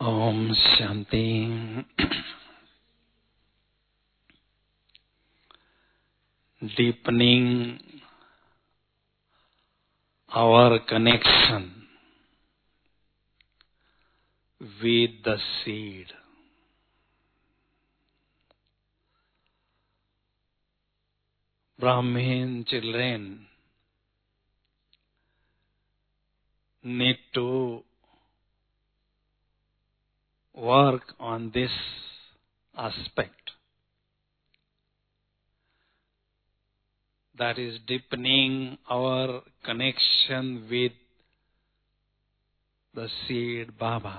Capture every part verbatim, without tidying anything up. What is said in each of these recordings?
Om Shanti. Deepening our connection with the seed. Brahmin children need to work on this aspect. That is deepening our connection with the seed Baba.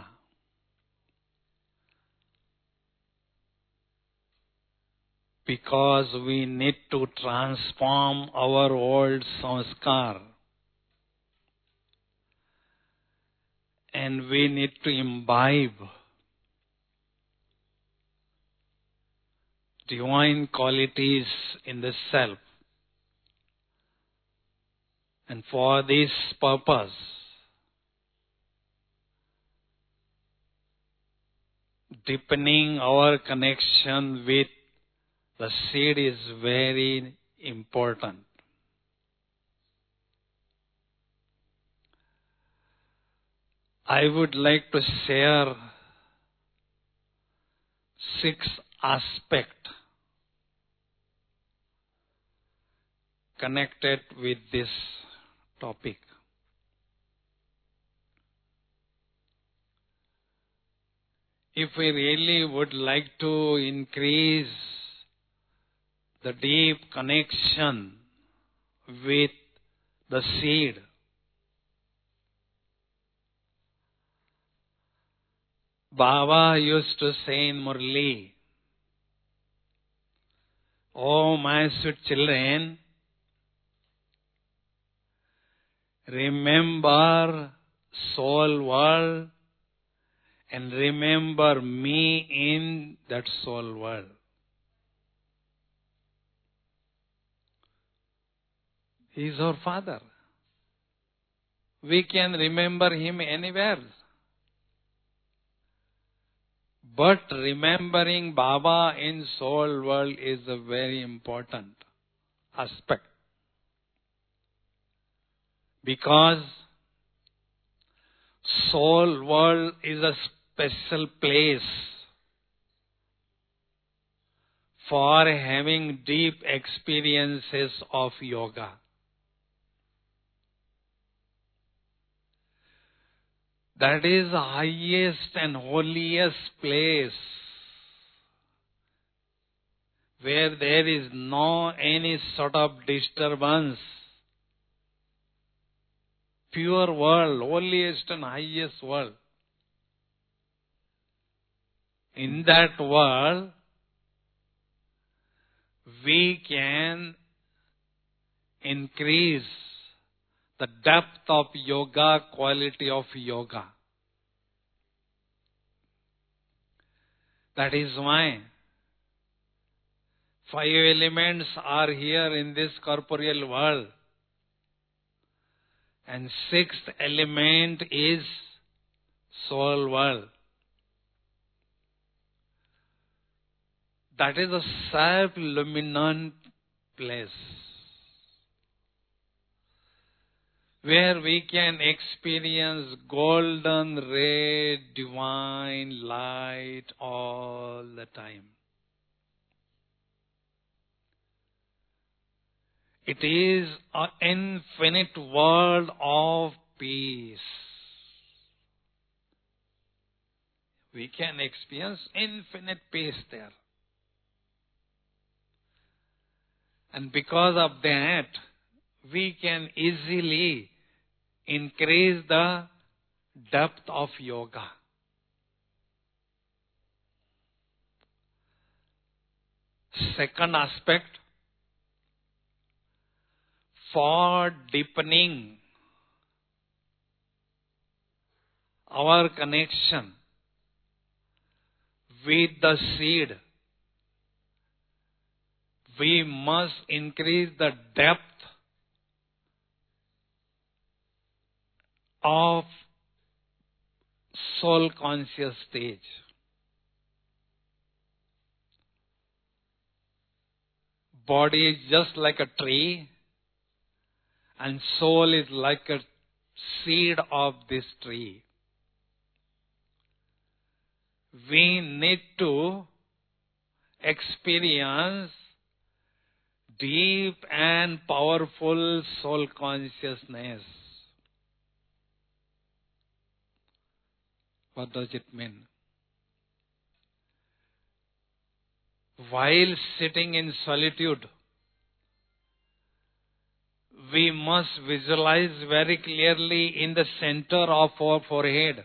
Because we need to transform our old sanskar. And we need to imbibe divine qualities in the self. And for this purpose, deepening our connection with the seed is very important. I would like to share six aspects connected with this topic. If we really would like to increase the deep connection with the seed, Baba used to say in Murli, "Oh my sweet children, remember soul world and remember me in that soul world." He is our Father. We can remember Him anywhere. But remembering Baba in soul world is a very important aspect. Because soul world is a special place for having deep experiences of yoga. That is the highest and holiest place where there is no any sort of disturbance. Pure world, holiest and highest world. In that world, we can increase the depth of yoga, quality of yoga. That is why five elements are here in this corporeal world. And sixth element is soul world. That is a self-luminant place where we can experience golden ray, divine light all the time. It is an infinite world of peace. We can experience infinite peace there. And because of that, we can easily increase the depth of yoga. Second aspect, for deepening our connection with the seed, we must increase the depth of soul conscious stage. Body is just like a tree, and soul is like a seed of this tree. We need to experience deep and powerful soul consciousness. What does it mean? While sitting in solitude, we must visualize very clearly in the center of our forehead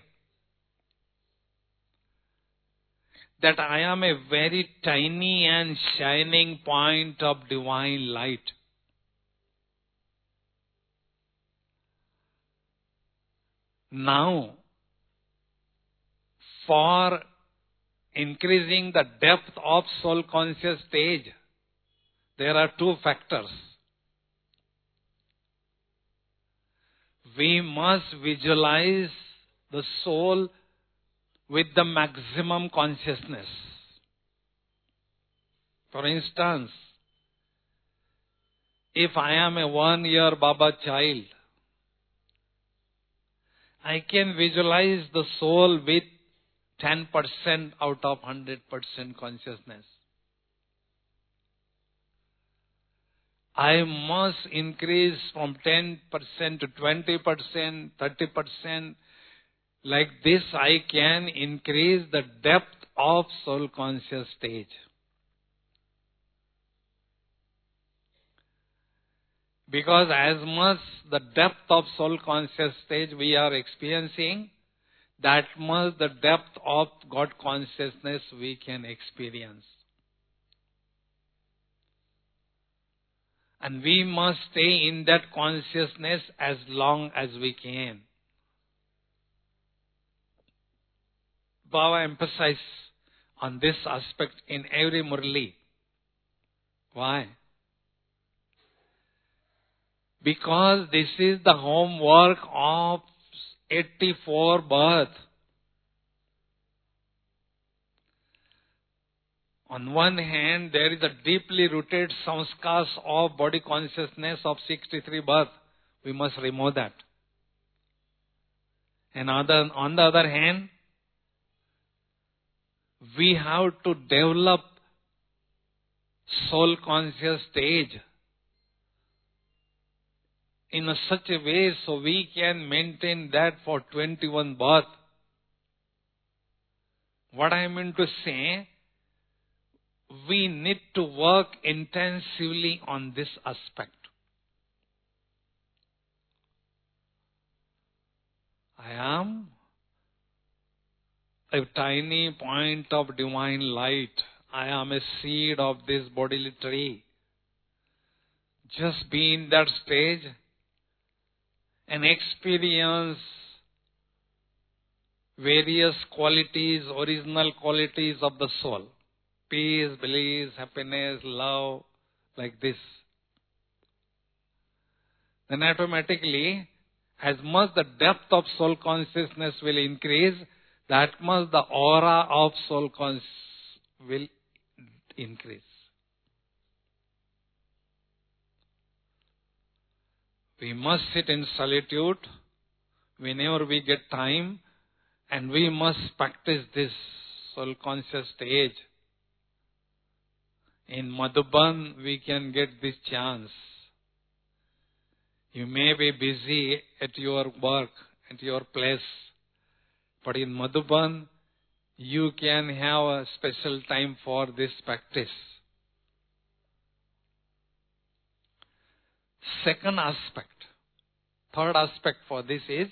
that I am a very tiny and shining point of divine light. Now, for increasing the depth of soul conscious stage, there are two factors. We must visualize the soul with the maximum consciousness. For instance, if I am a one-year Baba child, I can visualize the soul with ten percent out of one hundred percent consciousness. I must increase from ten percent to twenty percent, thirty percent. Like this, I can increase the depth of soul conscious stage. Because as much the depth of soul conscious stage we are experiencing, that much the depth of God consciousness we can experience. And we must stay in that consciousness as long as we can. Baba emphasizes on this aspect in every Murli. Why? Because this is the homework of eighty-four births. On one hand, there is a deeply rooted samskars of body consciousness of sixty-three births. We must remove that. And other, on the other hand, we have to develop soul conscious stage in a such a way so we can maintain that for twenty-one births. What I mean to say, we need to work intensively on this aspect. I am a tiny point of divine light. I am a seed of this bodily tree. Just be in that stage and experience various qualities, original qualities of the soul. Peace, bliss, happiness, love, like this. Then automatically, as much the depth of soul consciousness will increase, that much the aura of soul consciousness will increase. We must sit in solitude whenever we get time, and we must practice this soul conscious stage. In Madhuban, we can get this chance. You may be busy at your work, at your place, but in Madhuban, you can have a special time for this practice. Second aspect, third aspect for this is,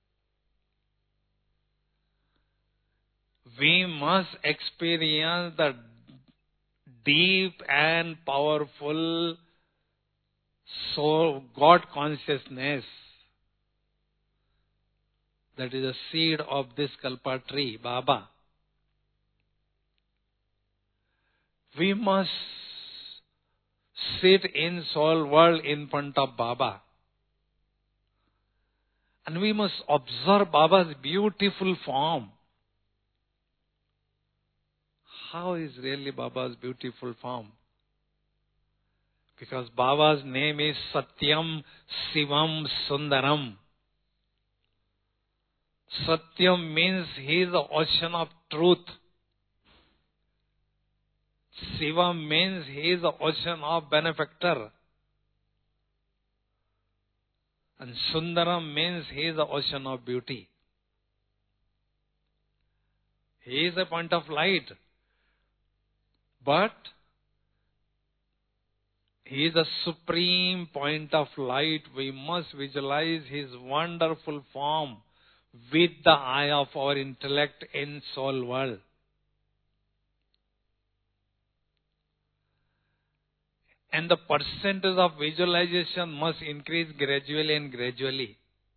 we must experience the deep and powerful soul, God consciousness. That is the seed of this Kalpa tree, Baba. We must sit in soul world in front of Baba And we must observe Baba's beautiful form. How is really Baba's beautiful form? Because Baba's name is Satyam Shivam Sundaram. Satyam means he is the ocean of truth. Shivam means he is the ocean of benefactor. And Sundaram means he is the ocean of beauty. He is a point of light. But he is the supreme point of light. We must visualize his wonderful form with the eye of our intellect in soul world. And the percentage of visualization must increase gradually and gradually.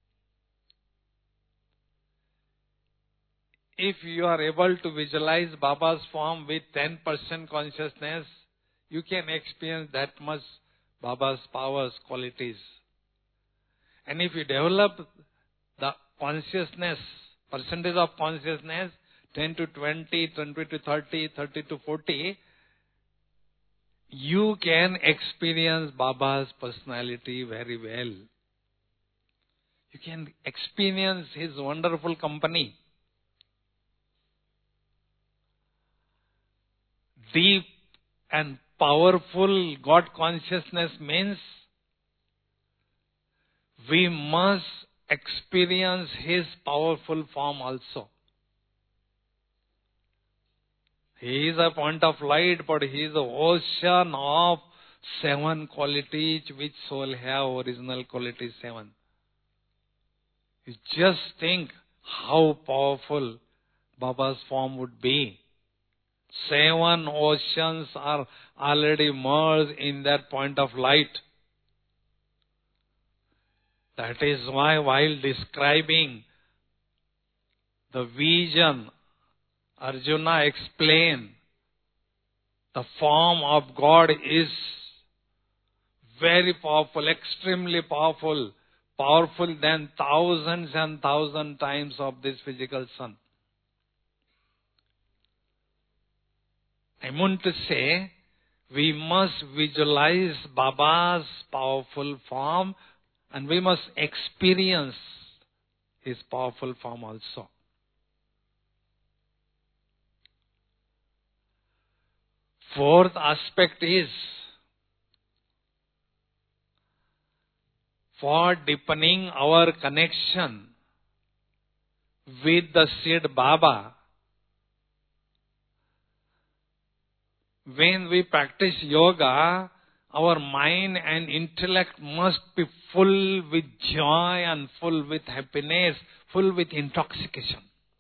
If you are able to visualize Baba's form with ten percent consciousness, you can experience that much Baba's powers, qualities. And if you develop the consciousness, percentage of consciousness, ten to twenty, twenty to thirty, thirty to forty, you can experience Baba's personality very well. You can experience his wonderful company. Deep and powerful God consciousness means we must experience his powerful form also. He is a point of light, but he is the ocean of seven qualities which soul have, original qualities seven. You just think how powerful Baba's form would be. Seven oceans are already merged in that point of light. That is why while describing the vision, Arjuna explained the form of God is very powerful, extremely powerful, powerful than thousands and thousands times of this physical sun. I want to say, we must visualize Baba's powerful form and we must experience his powerful form also. Fourth aspect is, for deepening our connection with the seed Baba, when we practice yoga, our mind and intellect must be full with joy and full with happiness, full with intoxication.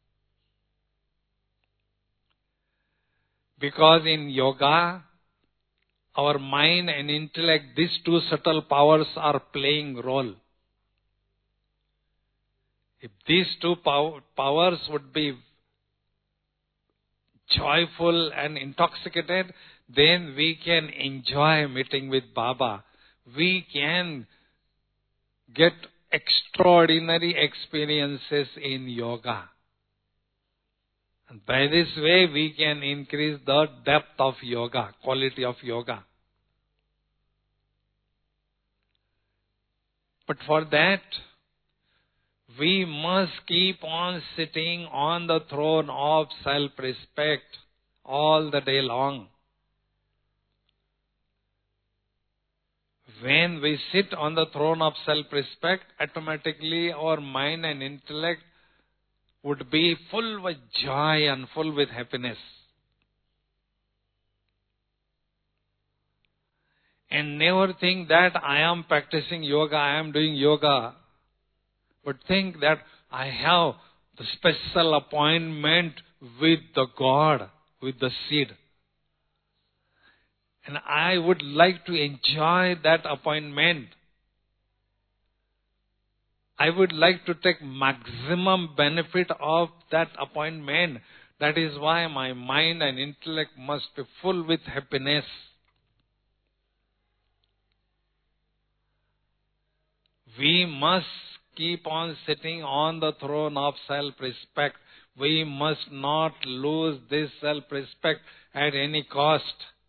Because in yoga, our mind and intellect, these two subtle powers are playing role. If these two pow- powers would be joyful and intoxicated, then we can enjoy meeting with Baba. We can get extraordinary experiences in yoga. And by this way, we can increase the depth of yoga, quality of yoga. But for that, we must keep on sitting on the throne of self-respect all the day long. When we sit on the throne of self-respect, automatically our mind and intellect would be full with joy and full with happiness. And never think that I am practicing yoga, I am doing yoga. But think that I have the special appointment with the God, with the seed. And I would like to enjoy that appointment. I would like to take maximum benefit of that appointment. That is why my mind and intellect must be full with happiness. We must keep on sitting on the throne of self-respect. We must not lose this self-respect at any cost.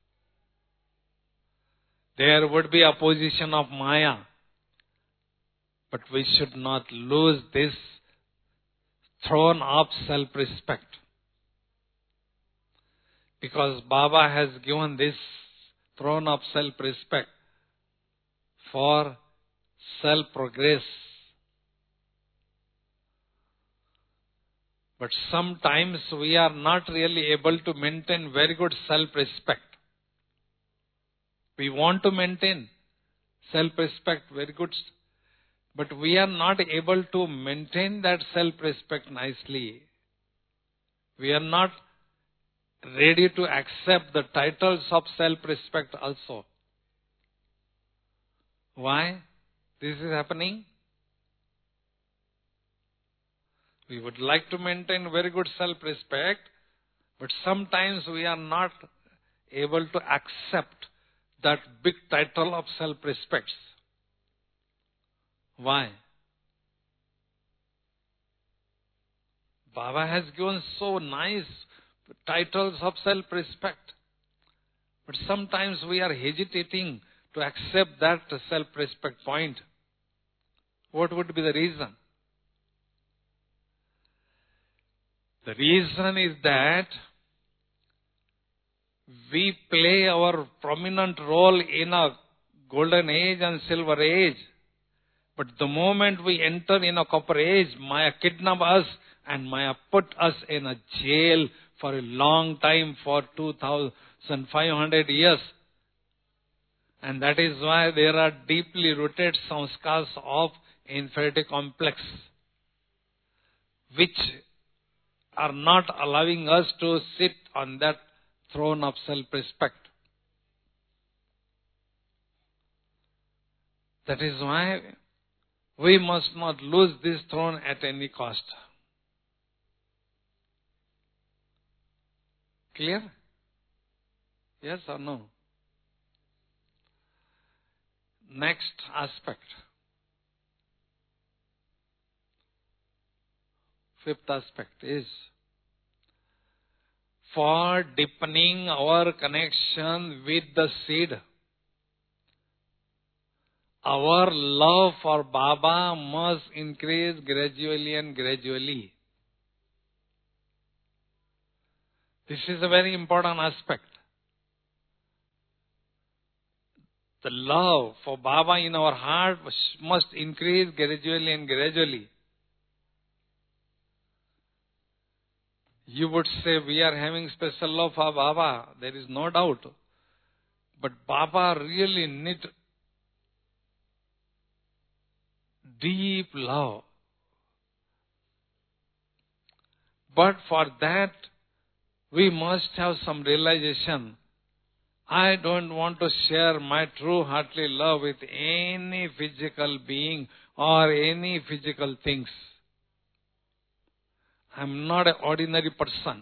There would be opposition of Maya, but we should not lose this throne of self-respect. Because Baba has given this throne of self-respect for self-progress. But sometimes we are not really able to maintain very good self-respect. We want to maintain self-respect very good, but we are not able to maintain that self-respect nicely. We are not ready to accept the titles of self-respect also. Why this is happening? We would like to maintain very good self-respect, but sometimes we are not able to accept that big title of self-respect. Why? Baba has given so nice titles of self-respect, but sometimes we are hesitating to accept that self-respect point. What would be the reason? The reason is that we play our prominent role in a golden age and silver age. But the moment we enter in a copper age, Maya kidnap us and Maya put us in a jail for a long time, for two thousand five hundred years. And that is why there are deeply rooted sanskars of inferiority complex, which are not allowing us to sit on that throne of self-respect. That is why we must not lose this throne at any cost. Clear? Yes or no? Next aspect. Fifth aspect is for deepening our connection with the seed. Our love for Baba must increase gradually and gradually. This is a very important aspect. The love for Baba in our heart must increase gradually and gradually. You would say we are having special love for Baba. There is no doubt. But Baba really needs deep love. But for that, we must have some realization. I don't want to share my true heartly love with any physical being or any physical things. I am not an ordinary person.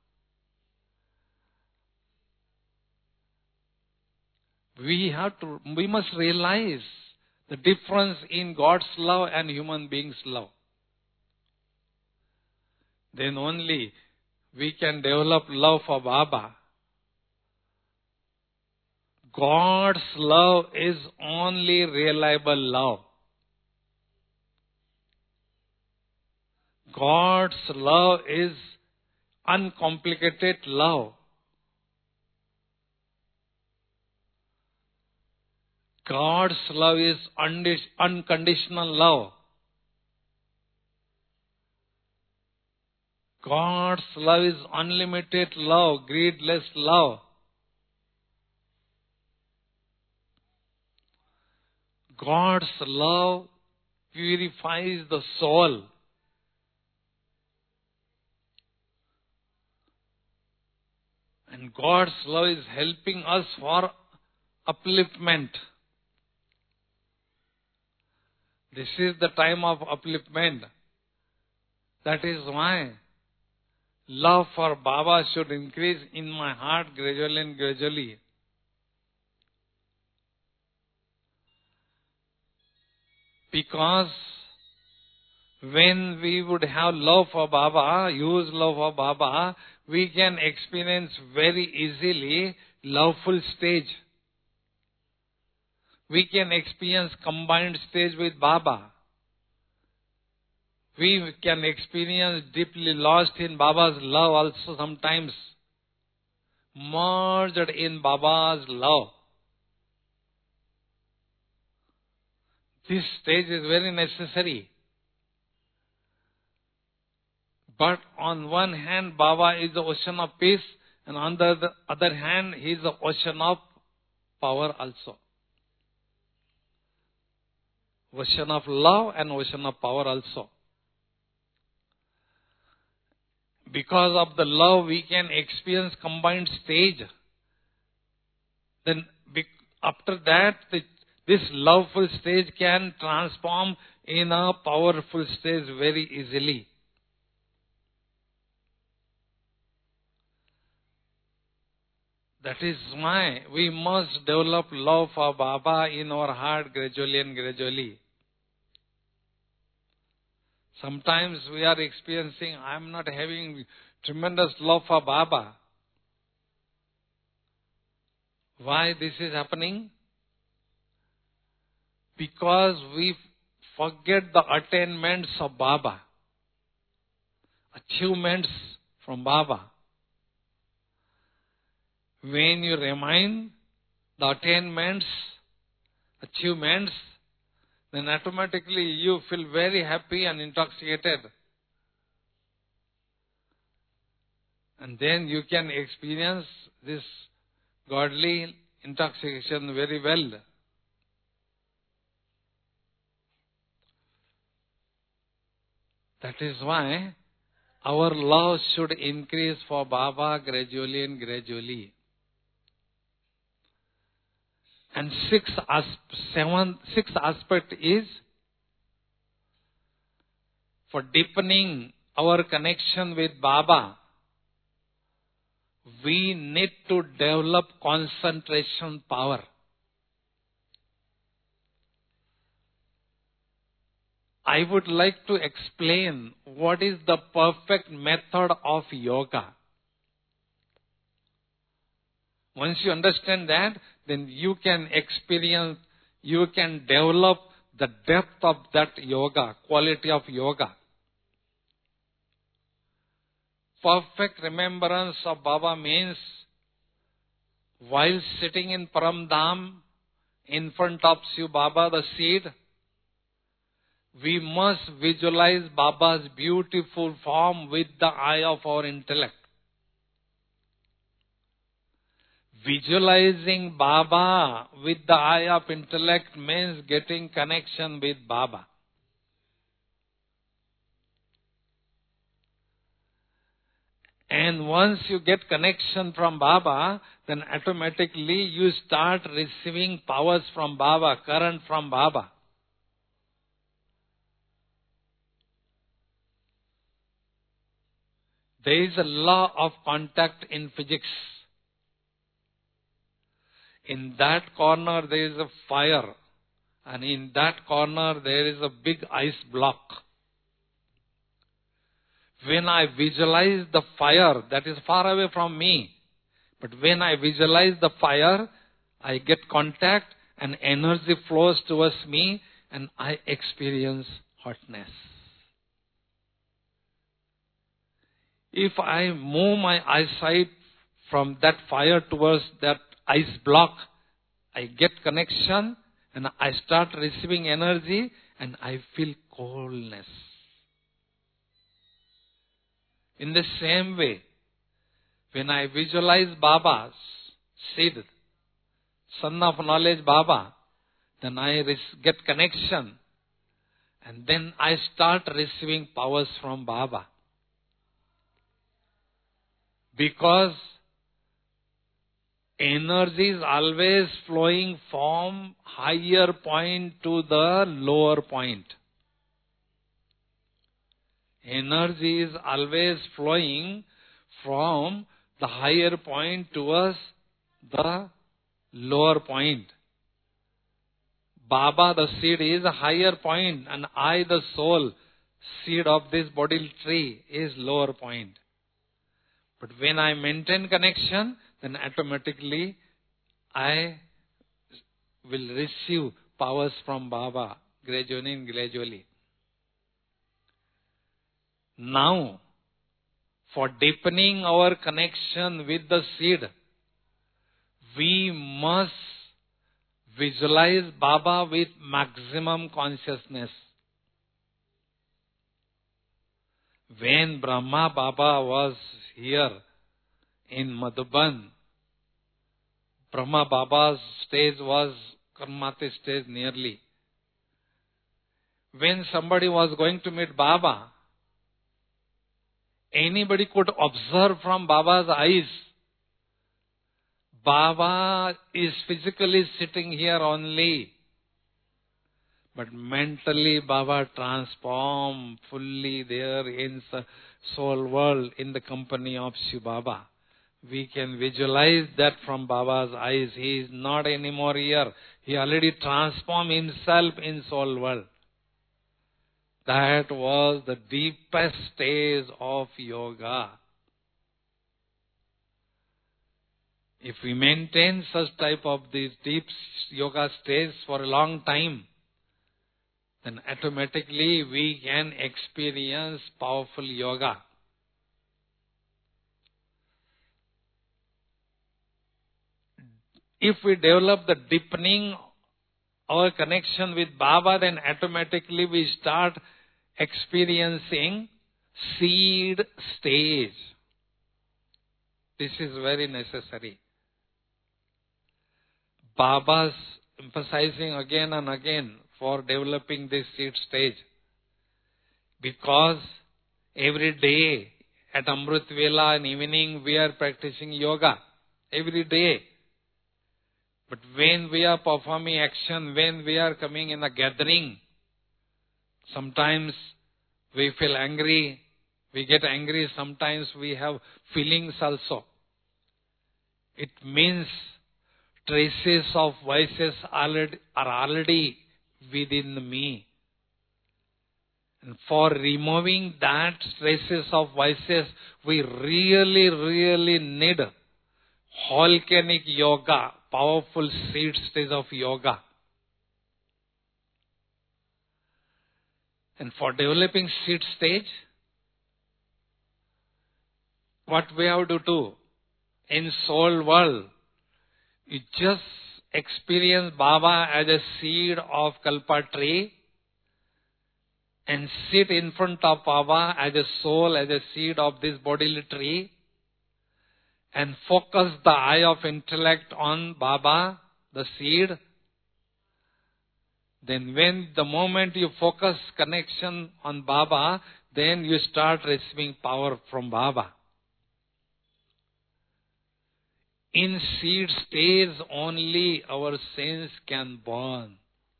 We have to, we must realize the difference in God's love and human beings' love. Then only we can develop love for Baba. God's love is only reliable love. God's love is uncomplicated love. God's love is unconditional love. God's love is unlimited love, greedless love. God's love purifies the soul. And God's love is helping us for upliftment. This is the time of upliftment. That is why love for Baba should increase in my heart gradually and gradually. Because When we would have love for Baba, use love for Baba, we can experience very easily loveful stage. We can experience combined stage with Baba. We can experience deeply lost in Baba's love also sometimes. Merged in Baba's love. This stage is very necessary. But on one hand, Baba is the ocean of peace, and on the other hand, he is the ocean of power also. Ocean of love and ocean of power also. Because of the love, we can experience combined stage. Then after that, this loveful stage can transform in a powerful stage very easily. That is why we must develop love for Baba in our heart gradually and gradually. Sometimes we are experiencing, I am not having tremendous love for Baba. Why this is happening? Because we forget the attainments of Baba, achievements from Baba. When you remind the attainments, achievements, then automatically you feel very happy and intoxicated. And then you can experience this godly intoxication very well. That is why our love should increase for Baba gradually and gradually. And sixth, seventh, sixth aspect is for deepening our connection with Baba, we need to develop concentration power. I would like to explain what is the perfect method of yoga. Once you understand that, then you can experience, you can develop the depth of that yoga, quality of yoga. Perfect remembrance of Baba means while sitting in Paramdham, in front of Shiv Baba, the seed, we must visualize Baba's beautiful form with the eye of our intellect. Visualizing Baba with the eye of intellect means getting connection with Baba. And once you get connection from Baba, then automatically you start receiving powers from Baba, current from Baba. There is a law of contact in physics. In that corner there is a fire, and in that corner there is a big ice block. When I visualize the fire, that is far away from me, but when I visualize the fire, I get contact and energy flows towards me and I experience hotness. If I move my eyesight from that fire towards that ice block, I get connection and I start receiving energy and I feel coldness. In the same way, when I visualize Baba's seed, son of knowledge Baba, then I get connection and then I start receiving powers from Baba. Because energy is always flowing from higher point to the lower point. Energy is always flowing from the higher point towards the lower point. Baba, the seed, is a higher point, and I, the soul, seed of this bodily tree is lower point. But when I maintain connection, then automatically I will receive powers from Baba gradually and gradually. Now, for deepening our connection with the seed, we must visualize Baba with maximum consciousness. When Brahma Baba was here in Madhuban, Brahma Baba's stage was Karmati stage nearly. When somebody was going to meet Baba, anybody could observe from Baba's eyes. Baba is physically sitting here only, but mentally Baba transformed fully there in the soul world in the company of Shiv Baba. We can visualize that from Baba's eyes. He is not anymore here. He already transformed himself in soul world. That was the deepest stage of yoga. If we maintain such type of these deep yoga stages for a long time, then automatically we can experience powerful yoga. If we develop the deepening our connection with Baba, then automatically we start experiencing seed stage. This is very necessary. Baba's emphasizing again and again for developing this seed stage. Because every day at Amrit Vela and evening we are practicing yoga. Every day. But when we are performing action, when we are coming in a gathering, sometimes we feel angry, we get angry, sometimes we have feelings also. It means traces of vices already, are already within me. And for removing that traces of vices, we really, really need volcanic yoga, powerful seed stage of yoga. And for developing seed stage, what we have to do in soul world, you just experience Baba as a seed of Kalpa tree and sit in front of Baba as a soul, as a seed of this bodily tree, and focus the eye of intellect on Baba, the seed. Then when the moment you focus connection on Baba, then you start receiving power from Baba. In seed stage only our sense can burn.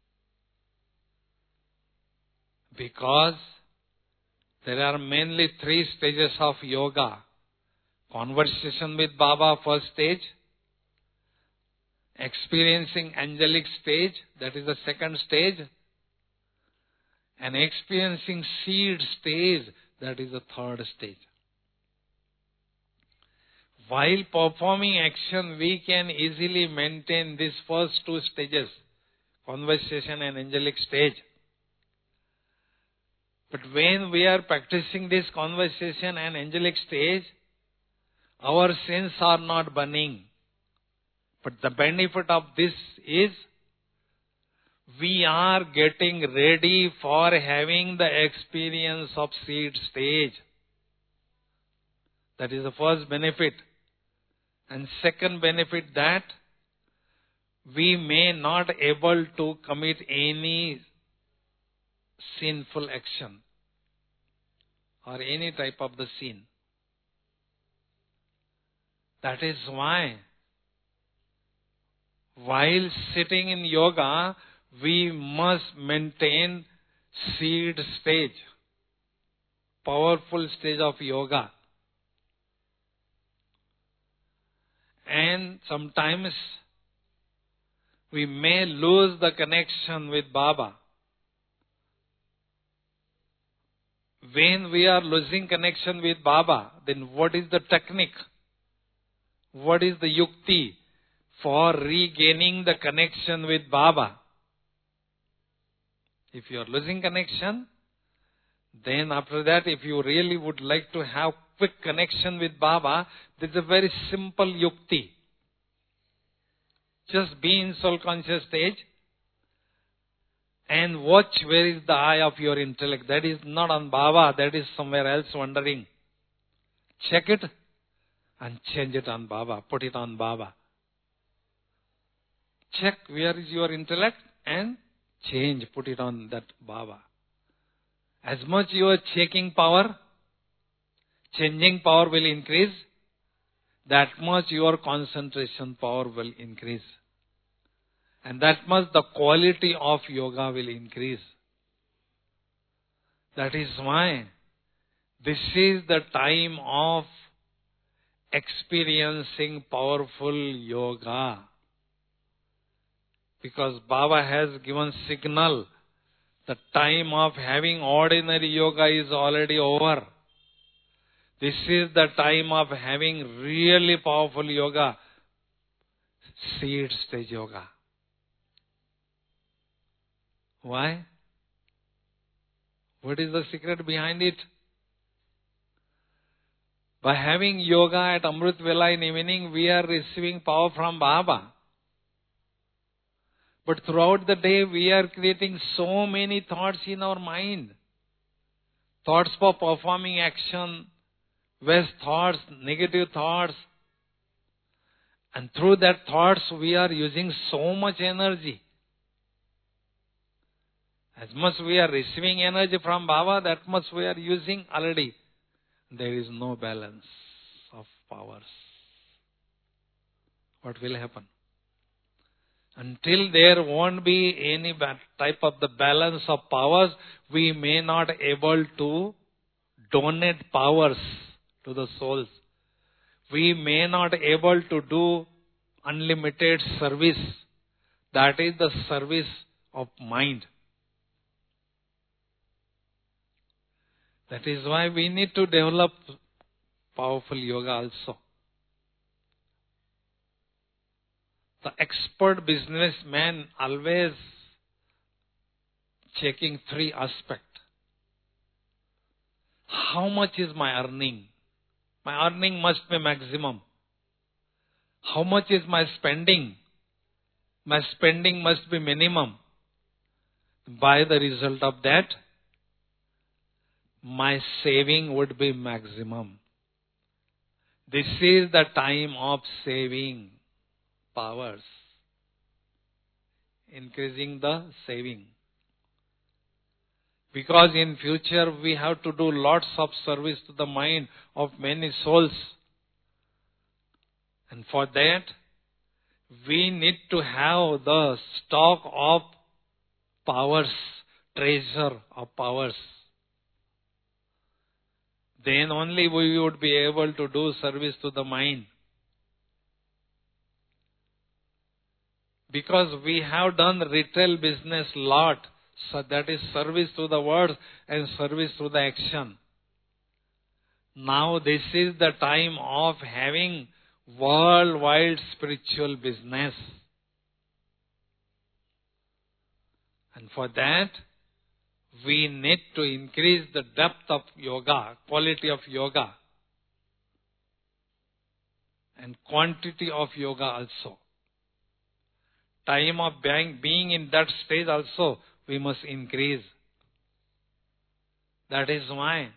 Because there are mainly three stages of yoga. Conversation with Baba, first stage. Experiencing angelic stage, that is the second stage. And experiencing seed stage, that is the third stage. While performing action, we can easily maintain these first two stages, conversation and angelic stage. But when we are practicing this conversation and angelic stage, our senses are not burning. But the benefit of this is, we are getting ready for having the experience of seed stage. That is the first benefit. And second benefit, that we may not able to commit any sinful action or any type of the sin. That is why while sitting in yoga, we must maintain seed stage, powerful stage of yoga. And sometimes we may lose the connection with Baba. When we are losing connection with Baba, then what is the technique? What is the yukti for regaining the connection with Baba? If you are losing connection, then after that, if you really would like to have quick connection with Baba, there is a very simple yukti. Just be in soul conscious stage and watch where is the eye of your intellect. That is not on Baba, that is somewhere else wandering. Check it and change it on Baba. Put it on Baba. Check where is your intellect and change. Put it on that Baba. As much you are checking power, changing power will increase. That much your concentration power will increase. And that much the quality of yoga will increase. That is why this is the time of experiencing powerful yoga. Because Baba has given signal, the time of having ordinary yoga is already over. This is the time of having really powerful yoga, seed stage yoga. Why? What is the secret behind it? By having yoga at Amrit Vela in evening, we are receiving power from Baba. But throughout the day, we are creating so many thoughts in our mind. Thoughts for performing action, waste thoughts, negative thoughts. And through that thoughts, we are using so much energy. As much we are receiving energy from Baba, that much we are using already. There is no balance of powers. What will happen? Until there won't be any type of the balance of powers, we may not able to donate powers to the souls. We may not able to do unlimited service. That is the service of mind. That is why we need to develop powerful yoga also. The expert businessman always checking three aspects. How much is my earning? My earning must be maximum. How much is my spending? My spending must be minimum. By the result of that, my saving would be maximum. This is the time of saving powers, increasing the saving. Because in future we have to do lots of service to the mind of many souls. And for that, we need to have the stock of powers, treasure of powers. Then only we would be able to do service to the mind. Because we have done retail business lot, so that is service to the words and service to the action. Now this is the time of having worldwide spiritual business. And for that, we need to increase the depth of yoga, quality of yoga, and quantity of yoga also. Time of being, being in that stage also, we must increase. That is why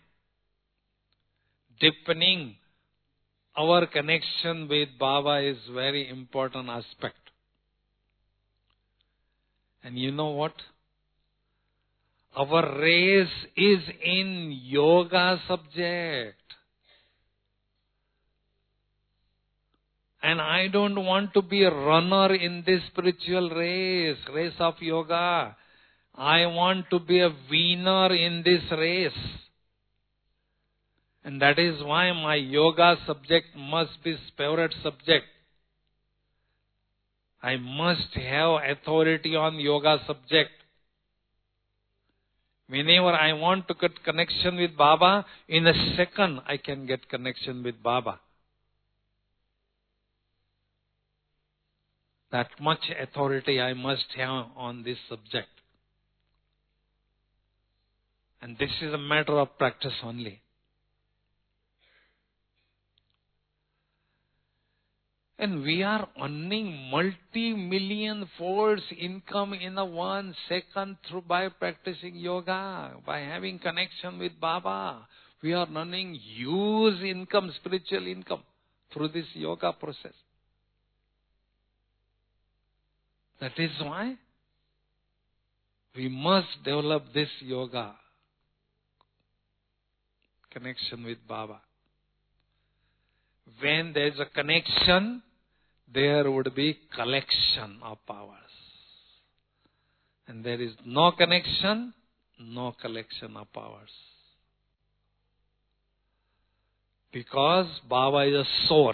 deepening our connection with Baba is very important aspect. And you know what? Our race is in yoga subject. And I don't want to be a runner in this spiritual race, race of yoga. I want to be a winner in this race. And that is why my yoga subject must be favorite subject. I must have authority on yoga subject. Whenever I want to get connection with Baba, in a second I can get connection with Baba. That much authority I must have on this subject. And this is a matter of practice only. And we are earning multi-million folds income in a one second through by practicing yoga, by having connection with Baba. We are earning huge income, spiritual income through this yoga process. That is why we must develop this yoga connection with Baba. When there is a connection, there would be collection of powers. And there is no connection, no collection of powers. Because Baba is a source.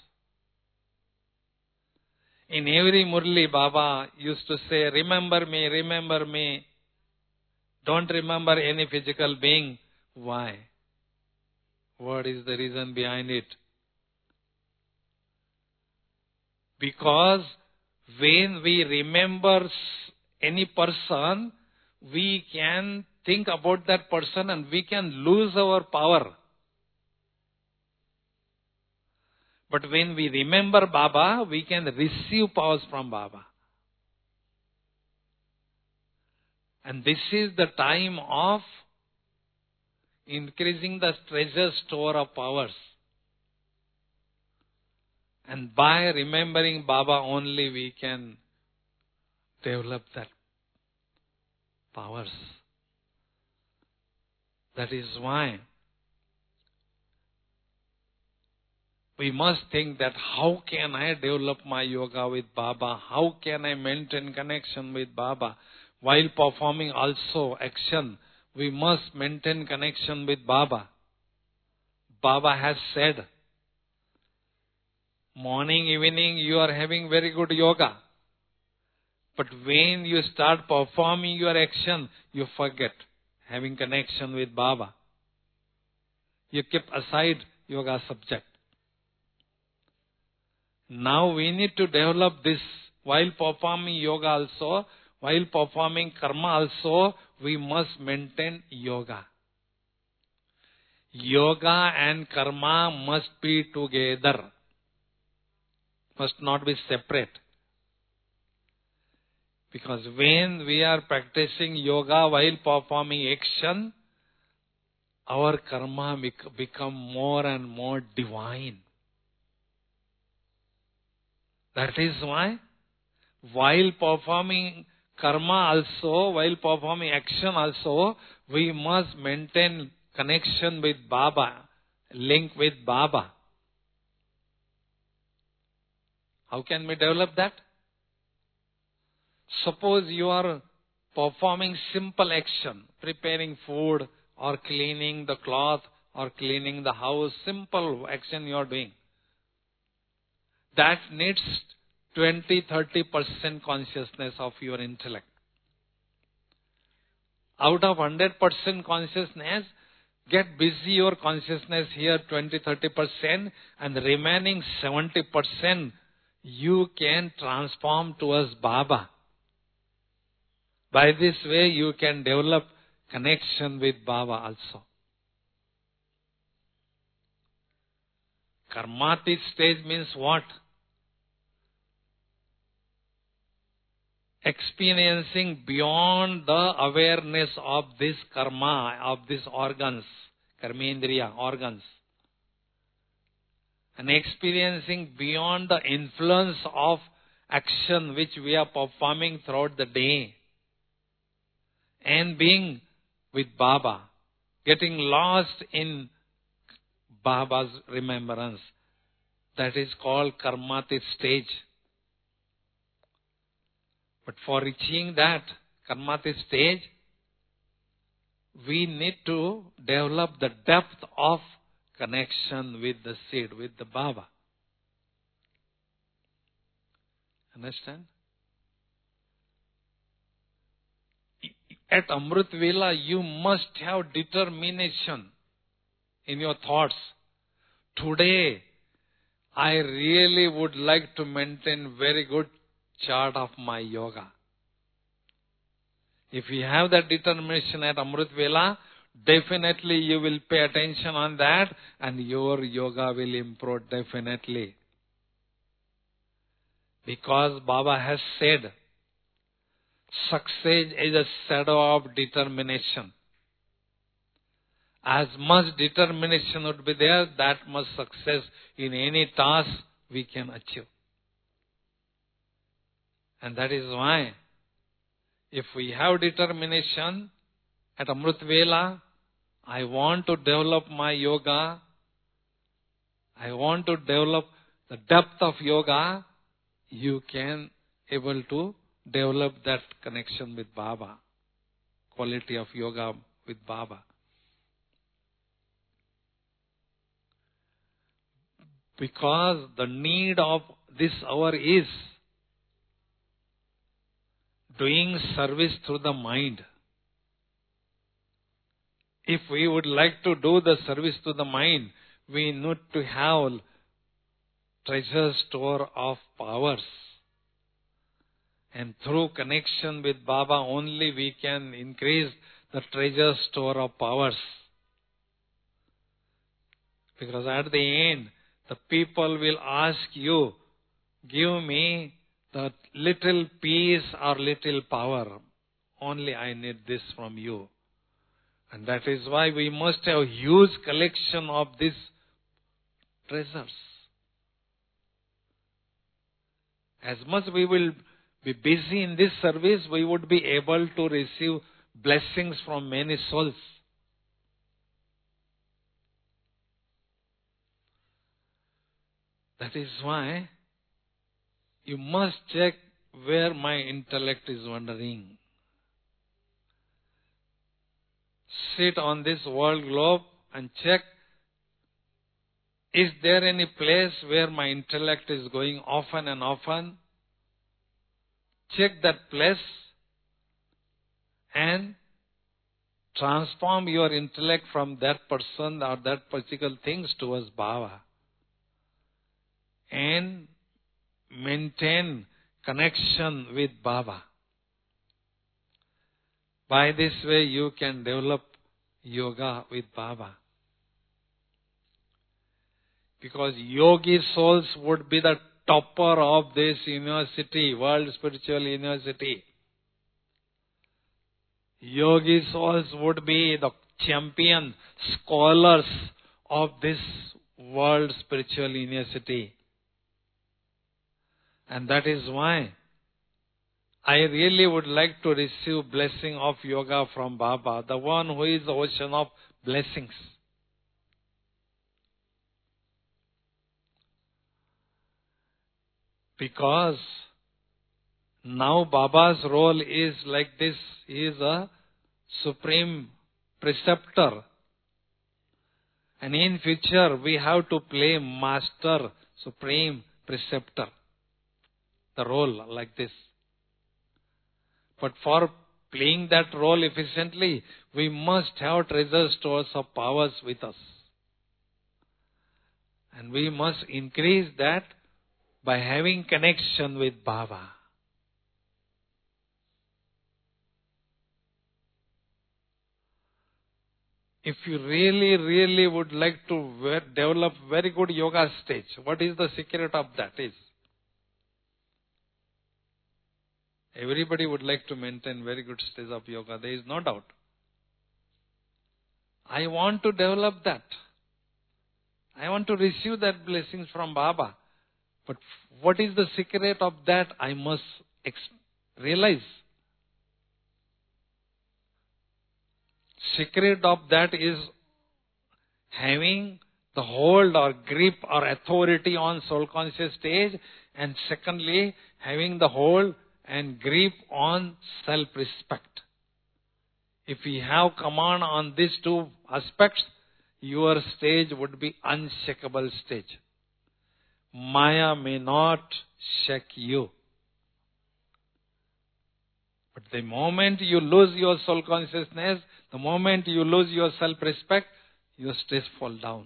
In every Murli, Baba used to say, remember me, remember me. Don't remember any physical being. Why? What is the reason behind it? Because when we remember any person, we can think about that person and we can lose our power. But when we remember Baba, we can receive powers from Baba. And this is the time of increasing the treasure store of powers. And by remembering Baba only, we can develop that powers. That is why we must think that how can I develop my yoga with Baba? How can I maintain connection with Baba? While performing also action, we must maintain connection with Baba. Baba has said, morning, evening, you are having very good yoga. But when you start performing your action, you forget having connection with Baba. You keep aside yoga subject. Now we need to develop this while performing yoga also, while performing karma also, we must maintain yoga. Yoga and karma must be together. Must not be separate. Because when we are practicing yoga while performing action, our karma become more and more divine. That is why, while performing karma also, while performing action also, we must maintain connection with Baba, link with Baba. How can we develop that? Suppose you are performing simple action, preparing food or cleaning the cloth or cleaning the house, simple action you are doing. That needs twenty to thirty percent consciousness of your intellect. Out of one hundred percent consciousness, get busy your consciousness here twenty to thirty percent, and the remaining seventy percent you can transform towards Baba. By this way, you can develop connection with Baba also. Karmatit stage means what? Experiencing beyond the awareness of this karma, of these organs, karmendriya, organs. And experiencing beyond the influence of action which we are performing throughout the day. And being with Baba, getting lost in Baba's remembrance. That is called karmatit stage. But for reaching that karmatit stage, we need to develop the depth of connection with the seed, with the Baba. Understand? at Amrit Vela, you must have determination in your thoughts. Today, I really would like to maintain very good chart of my yoga. If you have that determination at Amrit Vela, definitely you will pay attention on that and your yoga will improve definitely. Because Baba has said, success is a shadow of determination. As much determination would be there, that much success in any task we can achieve. And that is why, if we have determination at Amrit Vela, I want to develop my yoga, I want to develop the depth of yoga, you can able to develop that connection with Baba, quality of yoga with Baba. Because the need of this hour is doing service through the mind. If we would like to do the service to the mind, we need to have treasure store of powers. And through connection with Baba only we can increase the treasure store of powers. Because at the end, the people will ask you, give me the little peace or little power. Only I need this from you. And that is why we must have huge collection of these treasures. As much we will be busy in this service, we would be able to receive blessings from many souls. That is why you must check where my intellect is wandering. Sit on this world globe and check, is there any place where my intellect is going often and often? Check that place and transform your intellect from that person or that particular things towards Baba. And maintain connection with Baba. By this way you can develop yoga with Baba. Because yogi souls would be the topper of this university, World Spiritual University. Yogi souls would be the champion scholars of this World Spiritual University. And that is why I really would like to receive blessing of yoga from Baba, the one who is the ocean of blessings. Because now Baba's role is like this. He is a supreme preceptor. And in future we have to play master, supreme preceptor. The role like this. But for playing that role efficiently, we must have treasure stores of powers with us. And we must increase that by having connection with Baba. If you really, really would like to develop very good yoga stage, what is the secret of that is? Everybody would like to maintain very good stage of yoga. There is no doubt. I want to develop that. I want to receive that blessings from Baba. But what is the secret of that? I must ex- realize. Secret of that is having the hold or grip or authority on soul conscious stage, and secondly, having the hold and grip on self-respect. If we have command on these two aspects, your stage would be unshakable stage. Maya may not shake you. But the moment you lose your soul consciousness, the moment you lose your self-respect, your stress fall down.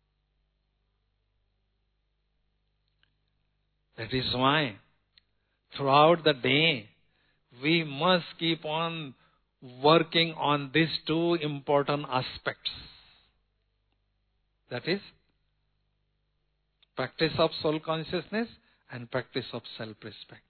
That is why throughout the day, we must keep on working on these two important aspects. That is, practice of soul consciousness and practice of self-respect.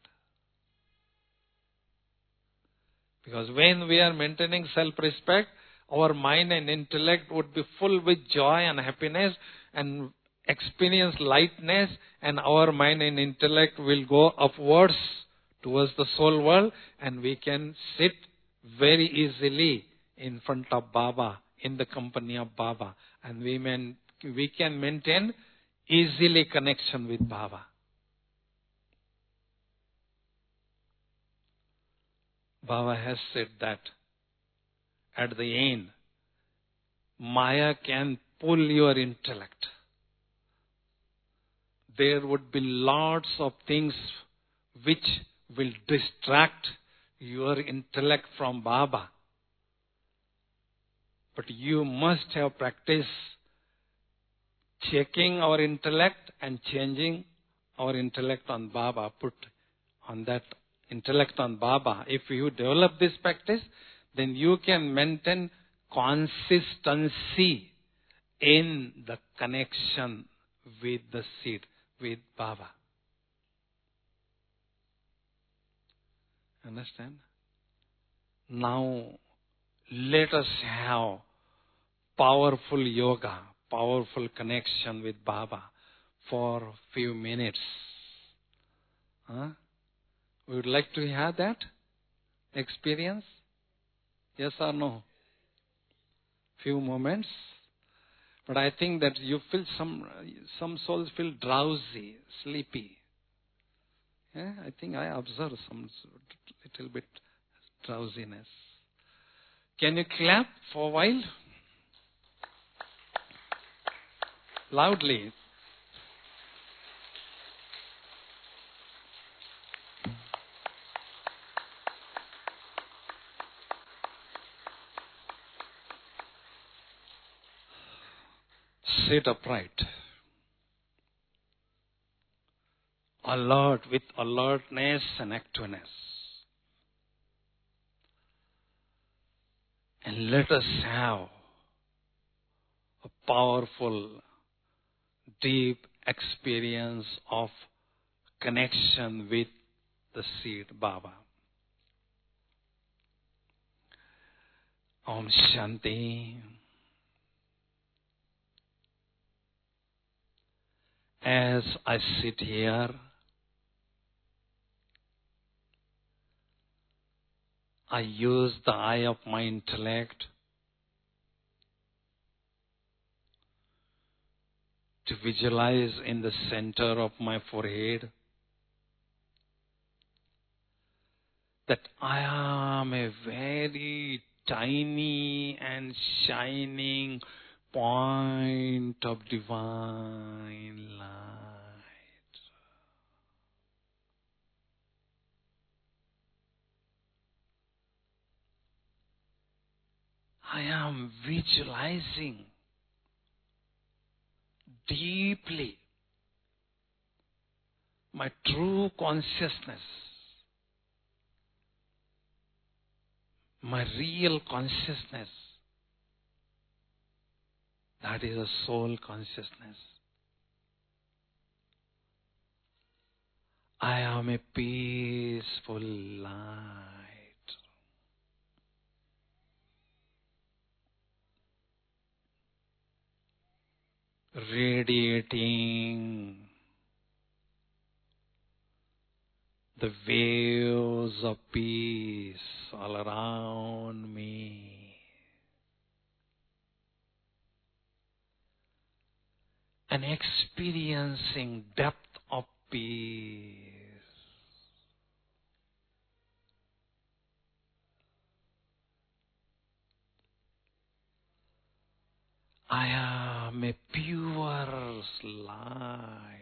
Because when we are maintaining self-respect, our mind and intellect would be full with joy and happiness and experience lightness, and our mind and intellect will go upwards towards the soul world, and we can sit very easily in front of Baba, in the company of Baba, and we, man, we can maintain easily connection with Baba. Baba has said that at the end, Maya can pull your intellect. There would be lots of things which will distract your intellect from Baba. But you must have practice checking our intellect and changing our intellect on Baba. Put on that intellect on Baba. If you develop this practice, then you can maintain consistency in the connection with the seed, with Baba. Understand? Now, let us have powerful yoga, powerful connection with Baba for a few minutes. Huh? We would like to have that experience? Yes or no? Few moments. But I think that you feel some, some souls feel drowsy, sleepy. Yeah, I think I observe some little bit drowsiness. Can you clap for a while? Loudly. Sit upright. Alert, with alertness and activeness. And let us have a powerful, deep experience of connection with the seed Baba. Om Shanti. As I sit here, I use the eye of my intellect to visualize in the center of my forehead that I am a very tiny and shining point of divine light. I am visualizing deeply my true consciousness, my real consciousness. That is a soul consciousness. I am a peaceful light. Radiating the waves of peace all around me. And experiencing depth of peace. I am a pure light.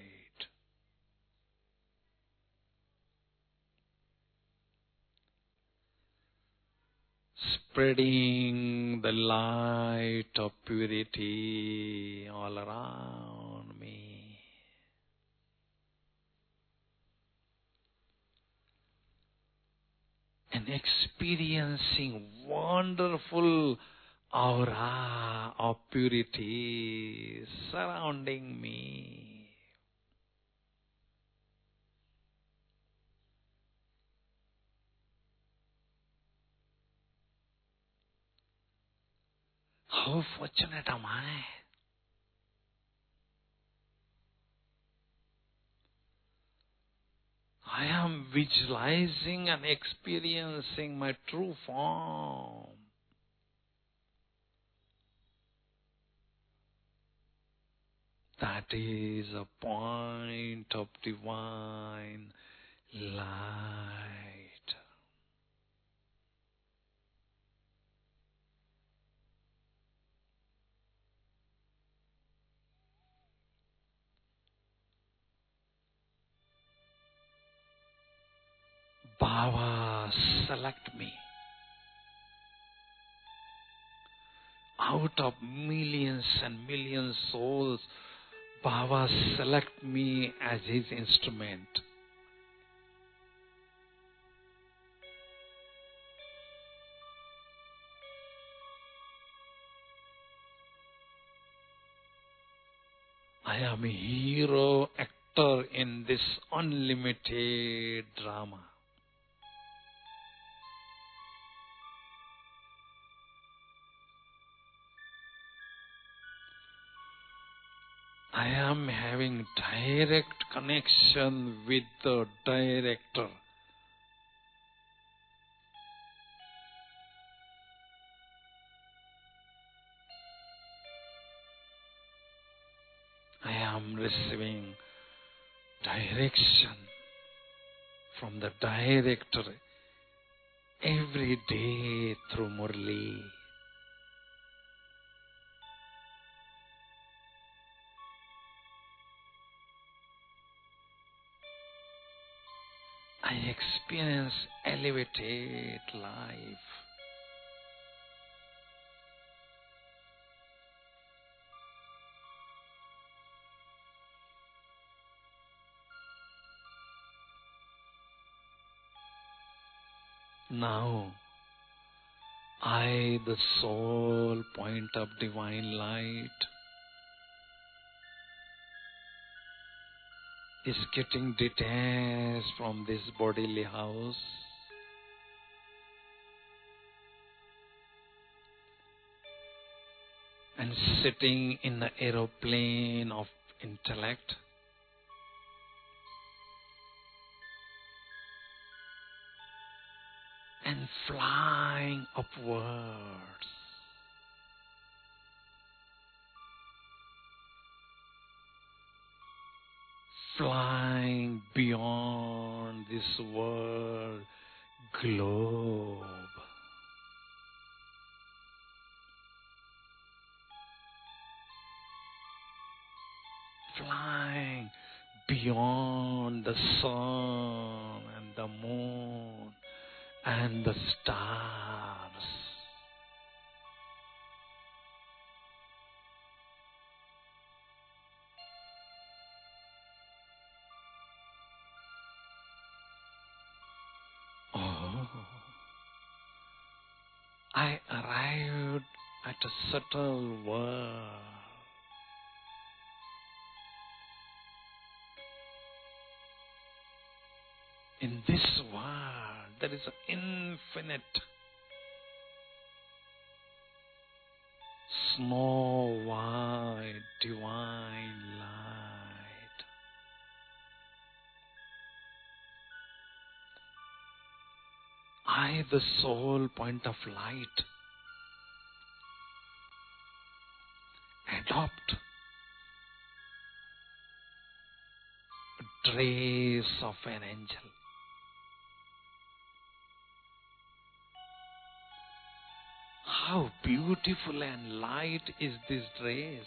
spreading the light of purity all around me. And experiencing wonderful aura of purity surrounding me. How fortunate am I? I am visualizing and experiencing my true form. That is a point of divine light. Baba, select me. Out of millions and millions souls, Baba, select me as his instrument. I am a hero actor in this unlimited drama. I am having direct connection with the director. I am receiving direction from the director every day through Murli. I experience elevated life. Now, I, the sole point of divine light, is getting detached from this bodily house and sitting in the aeroplane of intellect. And flying upwards. Flying beyond this world globe. Flying beyond the sun and the moon and the stars. Oh, I arrived at a subtle world. In this world, there is an infinite snow white divine light. I, the sole point of light, adopt a trace of an angel. How beautiful and light is this dress.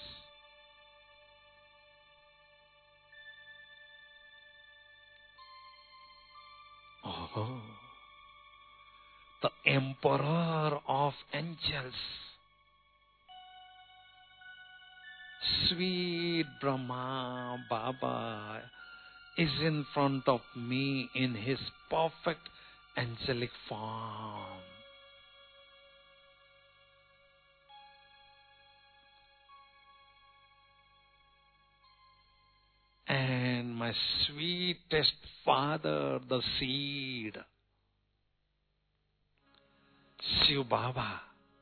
Oh, the emperor of angels. Sweet Brahma Baba is in front of me in his perfect angelic form. And my sweetest father, the seed, Shiv Baba,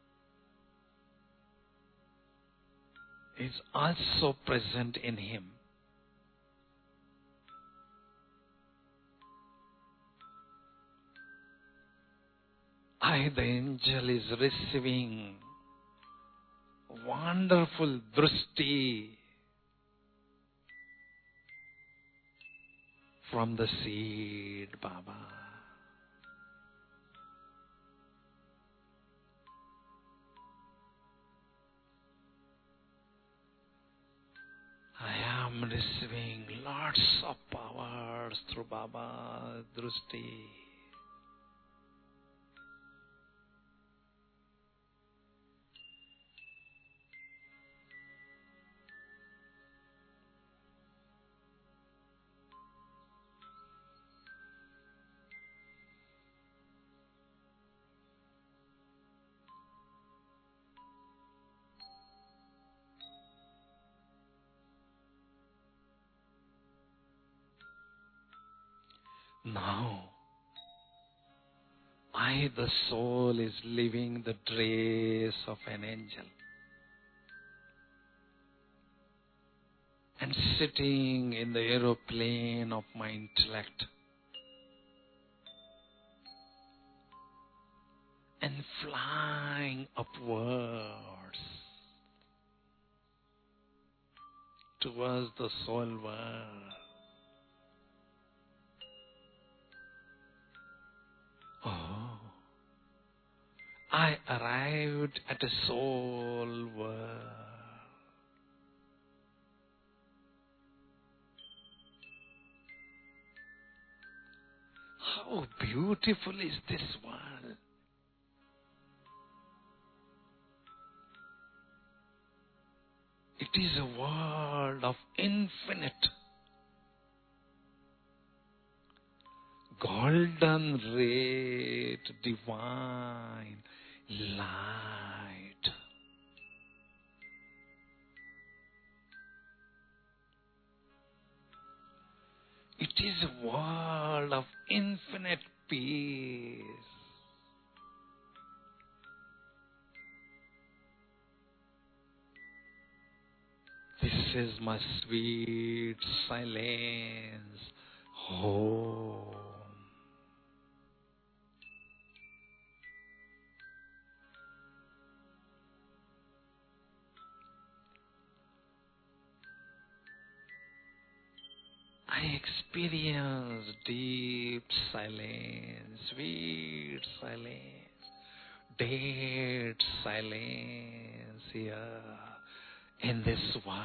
is also present in him. I, the angel, is receiving wonderful drusti from the seed Baba. I am receiving lots of powers through Baba drusti. Now, I, the soul, is living the dress of an angel and sitting in the aeroplane of my intellect and flying upwards towards the soul world. Oh, I arrived at a soul world. How beautiful is this world? It is a world of infinite golden red divine light. It is a world of infinite peace. This is my sweet silence home. I experience deep silence, sweet silence, dead silence here in this world.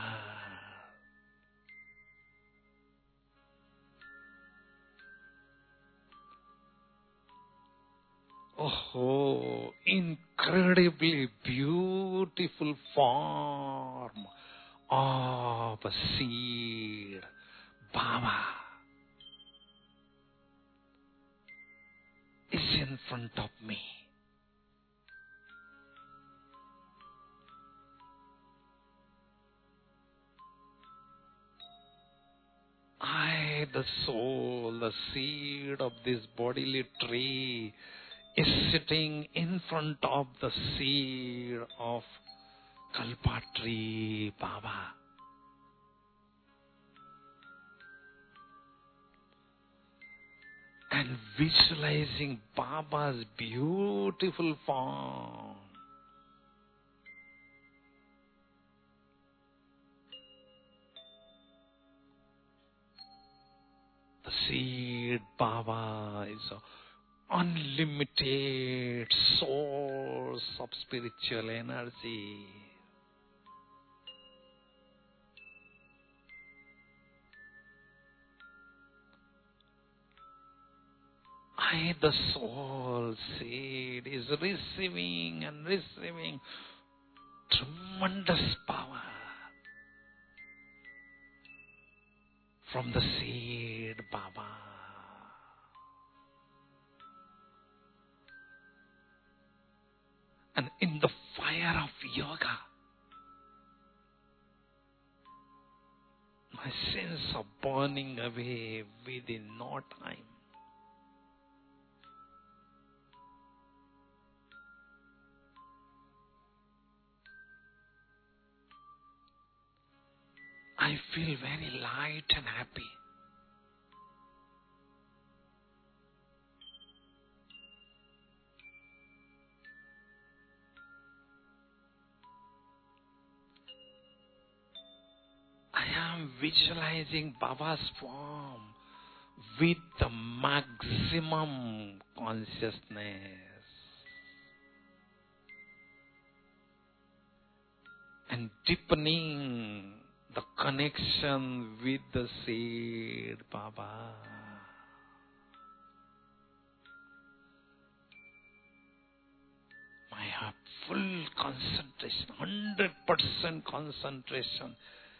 Oh, incredibly beautiful form of a seed, Baba, is in front of me. I, the soul, the seed of this bodily tree, is sitting in front of the seed of Kalpa tree, Baba. And visualizing Baba's beautiful form. The seed Baba is an unlimited source of spiritual energy. I, the soul, small seed is receiving and receiving tremendous power from the seed, Baba. And in the fire of yoga, my sins are burning away within no time. I feel very light and happy. I am visualizing Baba's form with the maximum consciousness and deepening the connection with the seed, Baba. I have full concentration, one hundred percent concentration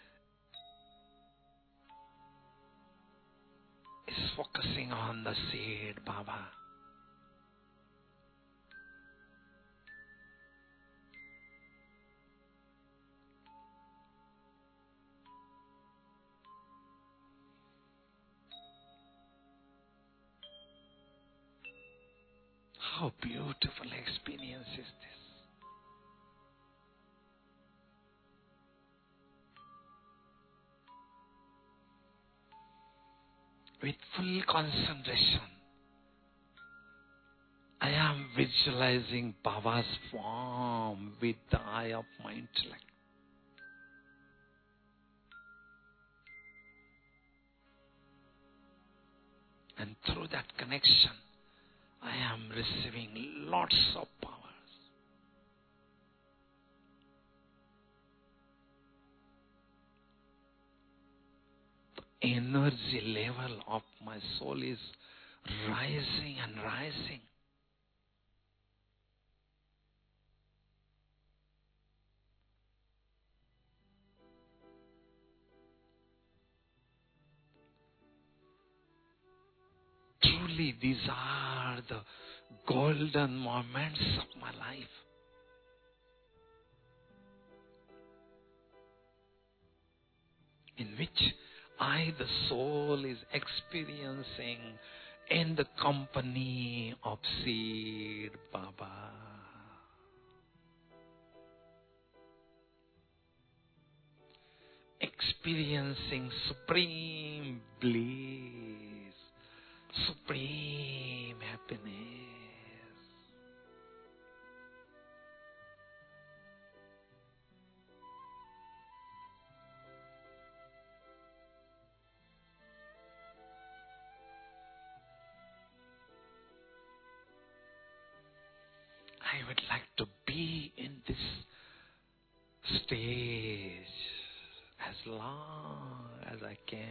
is focusing on the seed, Baba. How beautiful experience is this? With full concentration, I am visualizing Baba's form with the eye of my intellect. And through that connection, I am receiving lots of powers. The energy level of my soul is rising and rising. Truly, these are the golden moments of my life. In which I, the soul, is experiencing in the company of seed, Baba. Experiencing supreme bliss, supreme happiness. I would like to be in this stage as long as I can.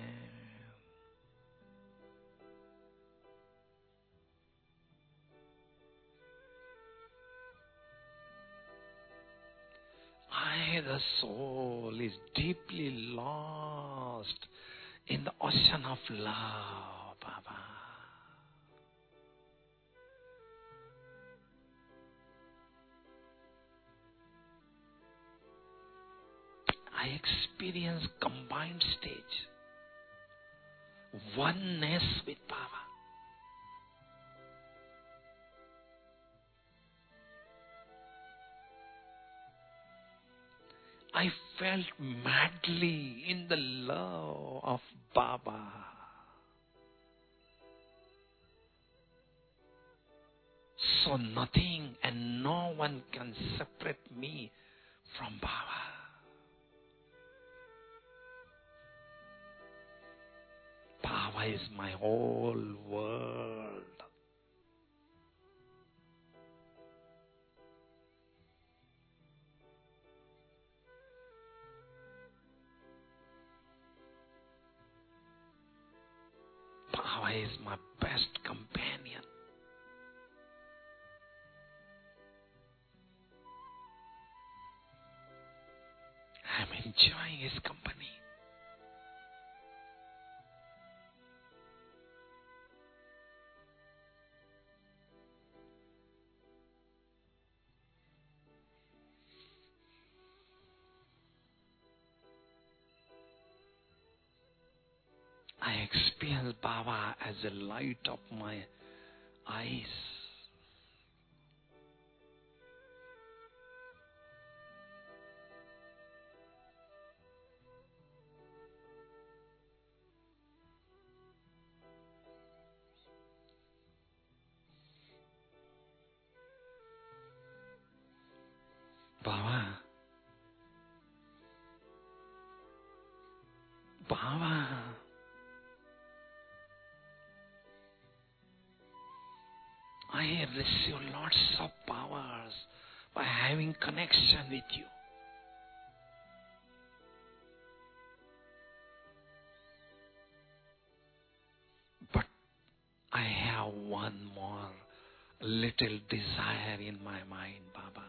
I, the soul, is deeply lost in the ocean of love, Baba. I experience combined stage, oneness with Baba. I felt madly in the love of Baba. So nothing and no one can separate me from Baba. Baba is my whole world. Baba is my best companion. His company. I experience Baba as a light of my eyes. Baba, Baba, I have received lots of powers by having connection with you. But I have one more little desire in my mind, Baba.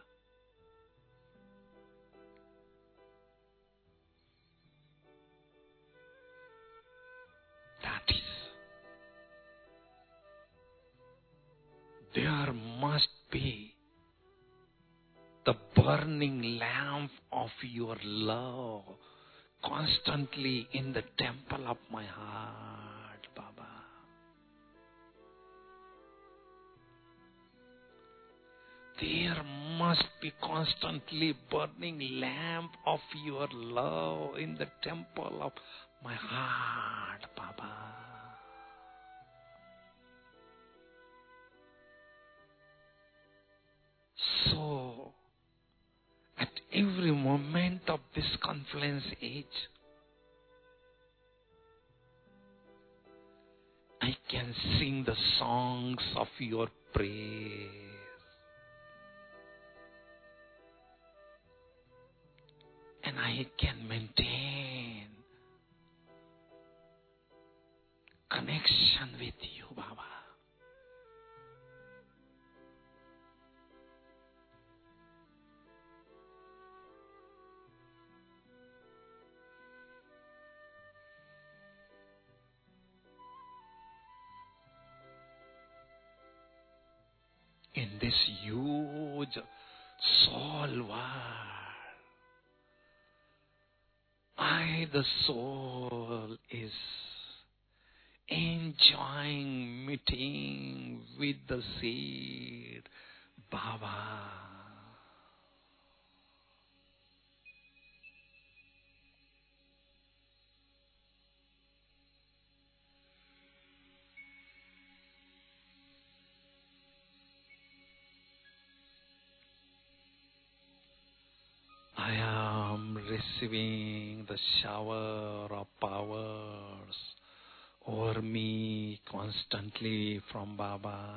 That is, there must be the burning lamp of your love constantly in the temple of my heart, Baba. There must be constantly burning lamp of your love in the temple of my heart, Baba. So, at every moment of this confluence age, I can sing the songs of your praise. And I can maintain connection with you, Baba. In this huge soul world, I, the soul, is enjoying meeting with the seed, Baba. I am receiving the shower of powers over me constantly from Baba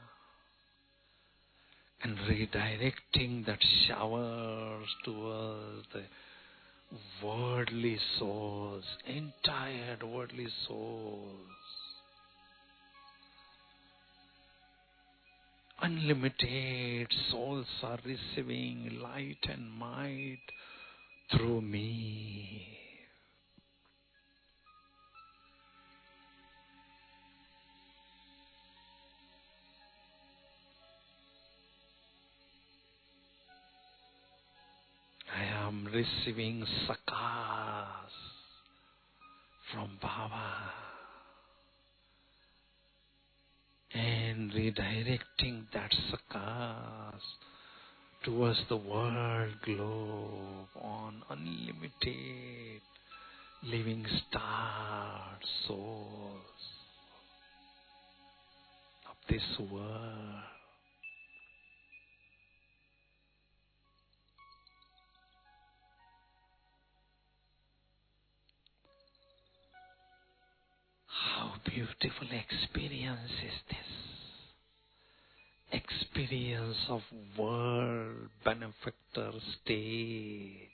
and redirecting that showers towards the worldly souls, entire worldly souls. Unlimited souls are receiving light and might through me. I am receiving sakas from Baba and redirecting that sakas towards the world globe on unlimited living star souls of this world. How beautiful experience is this? Experience of world benefactor stage.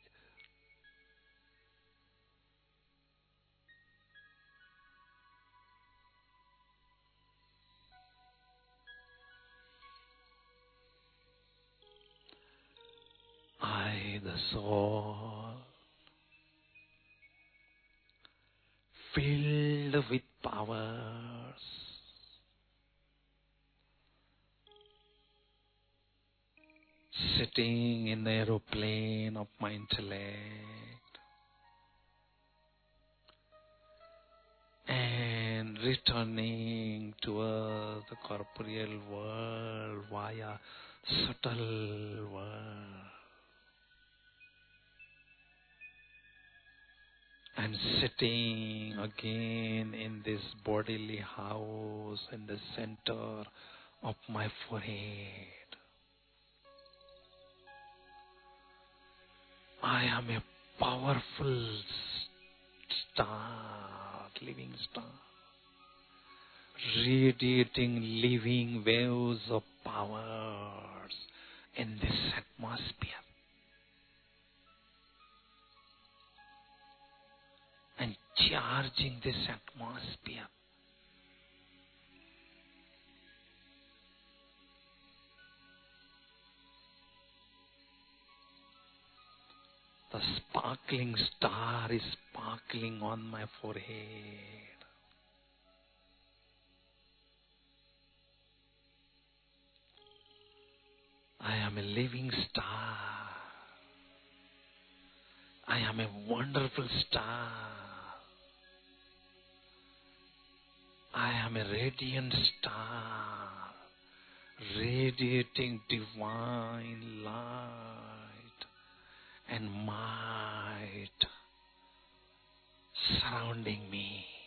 I, the soul, filled with powers. Sitting in the aeroplane of my intellect and returning towards the corporeal world via subtle world. And sitting again in this bodily house in the center of my forehead. I am a powerful star, living star, radiating living waves of powers in this atmosphere. And charging this atmosphere. The sparkling star is sparkling on my forehead. I am a living star. I am a wonderful star. I am a radiant star, radiating divine light and might surrounding me.